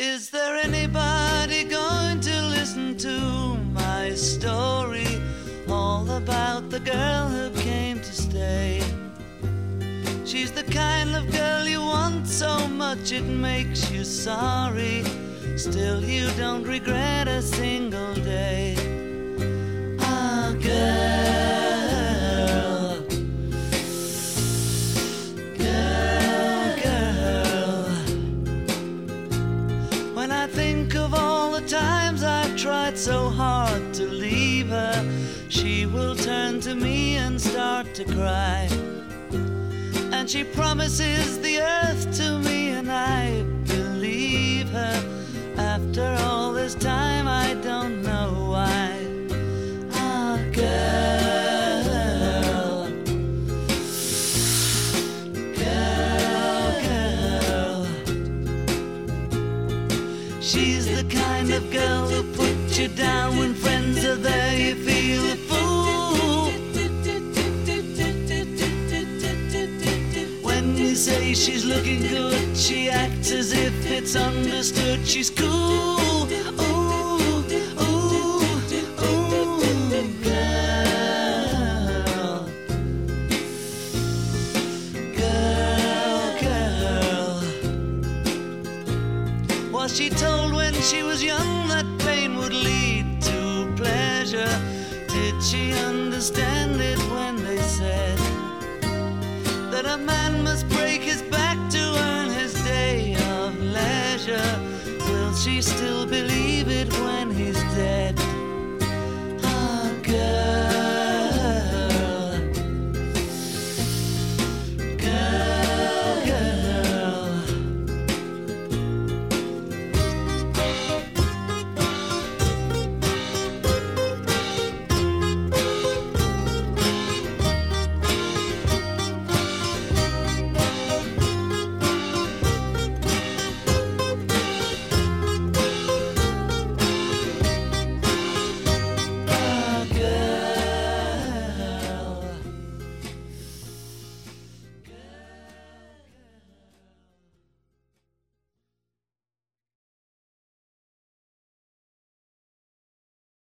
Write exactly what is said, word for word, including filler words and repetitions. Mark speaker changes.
Speaker 1: Is there anybody going to listen to my story? All about the girl who came to stay. She's the kind of girl you want so much it makes you sorry. Still you don't regret a single day. Ah, girl, girl, girl. When I think of all the times I've tried so hard to leave her, she will turn to me and start to cry. And she promises the earth to me, and I believe her. After all this time, I don't know why. Ah, girl, girl, girl. She's the kind of girl who puts you down when friends are there. You feel a fool. When you say she's looking good, she acts as if it's understood. She's cool. Ooh, ooh, ooh, girl, girl, girl. Was she told when she was young that pain would lead to pleasure? Did she understand it when they said that a man must break his back to earn his day of leisure? Will she still believe